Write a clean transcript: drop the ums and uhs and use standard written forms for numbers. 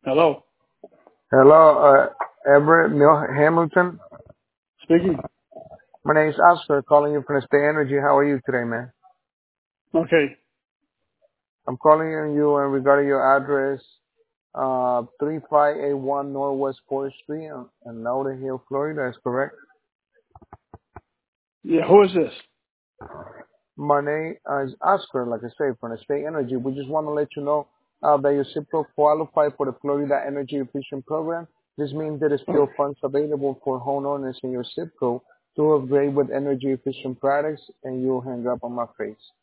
Hello. Hello, Everett Hamilton. Speaking. My name is Oscar, calling you from the State Energy. How are you today, man? Okay. I'm calling you regarding your address, 3581 Northwest 4th Street in Lauderdale Hill, Florida. Is correct? Yeah, who is this? My name is Oscar, like I say, from the State Energy. We just want to let you know that your zip code qualify for the Florida Energy Efficient Program. This means there is still Okay. funds available for homeowners in your zip code to upgrade with energy efficient products, and you'll hang up on my face.